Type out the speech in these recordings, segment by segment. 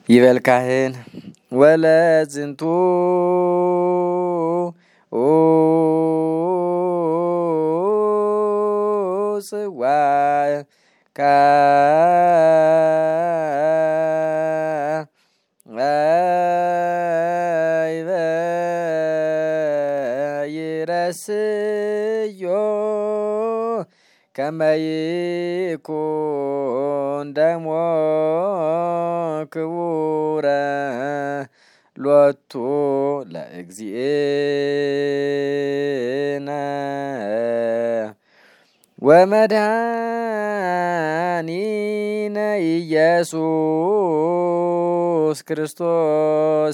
ይበል ካህን ወለዝንቱ ጽዋ ይረስዮ ከመይኩን ደሞ ክቡረ ሎቱ ለእግዚእነ ወመድኃኒነ ኢየሱስ ክርስቶስ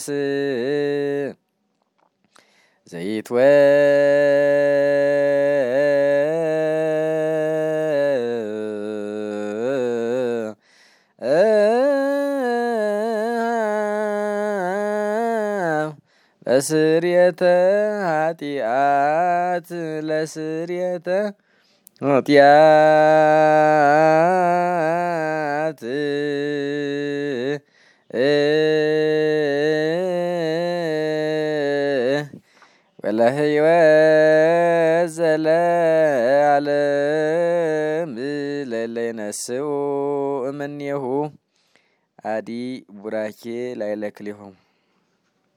ለስርየተ ኃጢአት ለስርየተ ኃጢአት ወለሕይወት ዘለዓለም ለለይነስኡ እምኔሁ አዲ ቡራኬ ላዕለ ክልኤሆሙ